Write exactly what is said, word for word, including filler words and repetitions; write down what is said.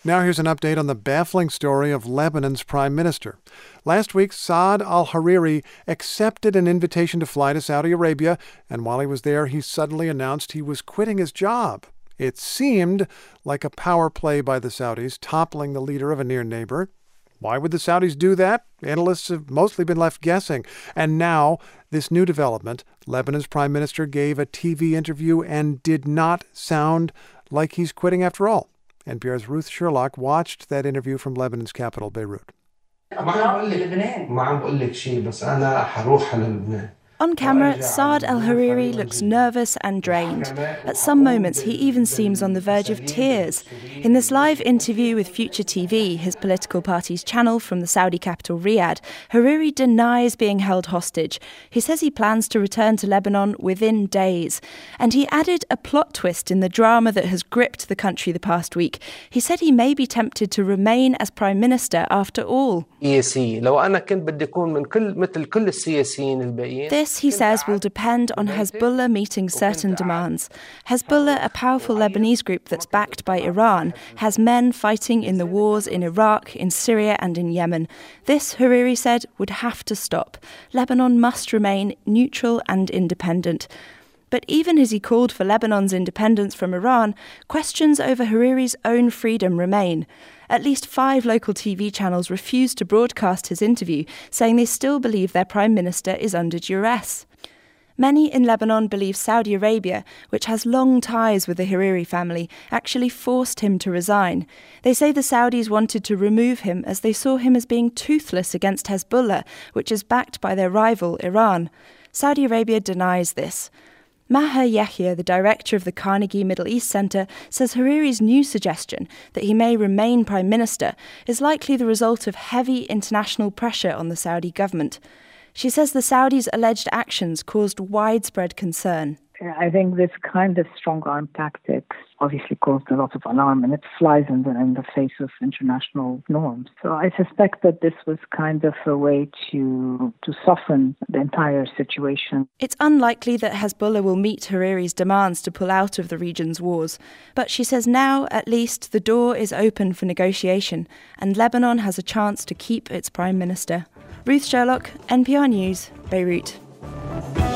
Now here's an update on the baffling story of Lebanon's prime minister. Last week, Saad al-Hariri accepted an invitation to fly to Saudi Arabia, and while he was there, he suddenly announced he was quitting his job. It seemed like a power play by the Saudis, toppling the leader of a near neighbor. Why would the Saudis do that? Analysts have mostly been left guessing. And now, this new development, Lebanon's prime minister gave a T V interview and did not sound like he's quitting after all. N P R's Ruth Sherlock watched that interview from Lebanon's capital, Beirut. On camera, Saad al-Hariri looks nervous and drained. At some moments, he even seems on the verge of tears. In this live interview with Future T V, his political party's channel from the Saudi capital Riyadh, Hariri denies being held hostage. He says he plans to return to Lebanon within days. And he added a plot twist in the drama that has gripped the country the past week. He said he may be tempted to remain as prime minister after all. This, he says, will depend on Hezbollah meeting certain demands. Hezbollah, a powerful Lebanese group that's backed by Iran, has men fighting in the wars in Iraq, in Syria and in Yemen. This, Hariri said, would have to stop. Lebanon must remain neutral and independent. But even as he called for Lebanon's independence from Iran, questions over Hariri's own freedom remain. At least five local T V channels refused to broadcast his interview, saying they still believe their prime minister is under duress. Many in Lebanon believe Saudi Arabia, which has long ties with the Hariri family, actually forced him to resign. They say the Saudis wanted to remove him as they saw him as being toothless against Hezbollah, which is backed by their rival Iran. Saudi Arabia denies this. Maher Yahya, the director of the Carnegie Middle East Center, says Hariri's new suggestion that he may remain prime minister is likely the result of heavy international pressure on the Saudi government. She says the Saudis' alleged actions caused widespread concern. I think this kind of strong arm tactics obviously caused a lot of alarm, and it flies in the, in the face of international norms. So I suspect that this was kind of a way to to soften the entire situation. It's unlikely that Hezbollah will meet Hariri's demands to pull out of the region's wars. But she says now, at least, the door is open for negotiation, and Lebanon has a chance to keep its prime minister. Ruth Sherlock, N P R News, Beirut.